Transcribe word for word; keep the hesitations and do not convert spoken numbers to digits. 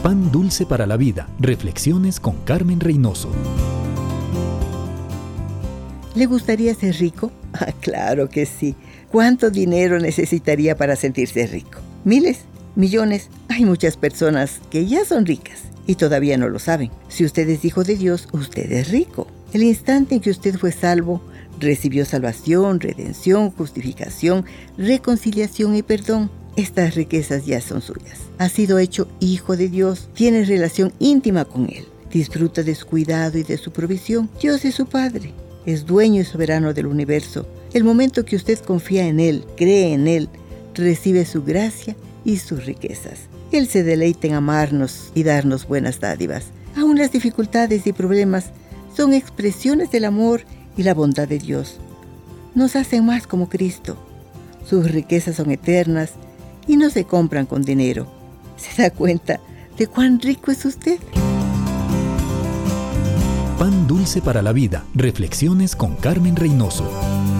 Pan dulce para la vida. Reflexiones con Carmen Reynoso. ¿Le gustaría ser rico? Ah, claro que sí. ¿Cuánto dinero necesitaría para sentirse rico? ¿Miles? ¿Millones? Hay muchas personas que ya son ricas y todavía no lo saben. Si usted es hijo de Dios, usted es rico. El instante en que usted fue salvo, recibió salvación, redención, justificación, reconciliación y perdón. Estas riquezas ya son suyas. Ha sido hecho hijo de Dios. Tiene relación íntima con Él. Disfruta de su cuidado y de su provisión. Dios es su Padre. Es dueño y soberano del universo. El momento que usted confía en Él, cree en Él, recibe su gracia y sus riquezas. Él se deleita en amarnos y darnos buenas dádivas. Aún las dificultades y problemas son expresiones del amor y la bondad de Dios. Nos hacen más como Cristo. Sus riquezas son eternas y no se compran con dinero. ¿Se da cuenta de cuán rico es usted? Pan dulce para la vida. Reflexiones con Carmen Reynoso.